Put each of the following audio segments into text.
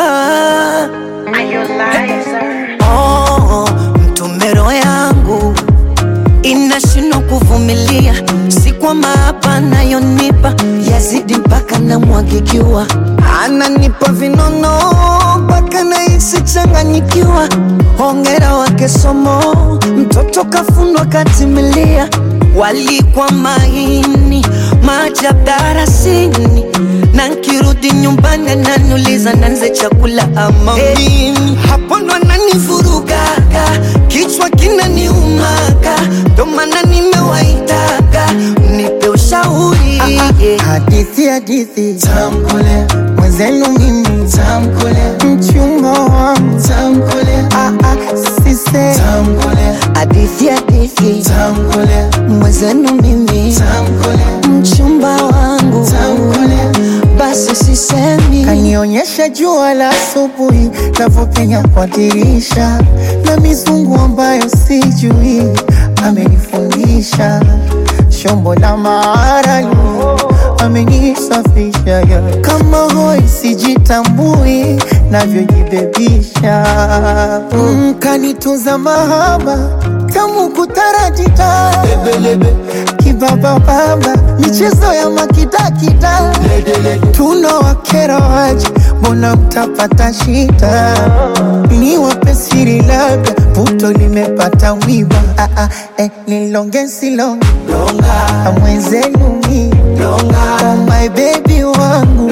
Are you liar? Oh, mtumero yangu inashindwa kuvumilia, si kwa maapa nayonipa yazidi mpaka namwagikiwa, ananipa vinono mpaka nahisi changanyikiwa. Hongera wake somo, mtoto kafundwa katimilia, walikwa maini maajabu darasini, na nkirudi nyumbani ananiuliza nanze chakula ama nini. Hapo ndo ananivurugaga, kichwa kinaniumaga, ndo maana nimewaitaga nipe ushauri. Hadithi tamkole, mwenzenu mimi tamkole, mchumba wangu tamkole, sise tamkole. Hadithi tamkole, mwenzenu mimi tamkole, mchumba wangu tamkole. basi sisemi. Kanionyesha jua la asubuhi lavopenya kwa dirisha, na mizungu ambayo sijui amenifundisha. Shombo la maarali amenisafisha, kama hoi sijitambui navyojibebisha. Kanitunza mahaba tamu kutaratita, kibaba baba michezo ya makidakida, tunawakera waje mbona mtapata shida. Niwape siri labda puto limepata mwiba, nilonge silonge mwenzenu mi oh my baby wangu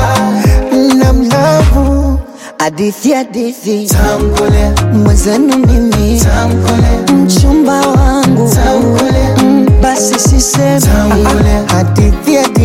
namlavu. Hadithi tamkole, mwenzenu mimi tamkole, mchumba wangu tamkole. basi sisemi. Hadithi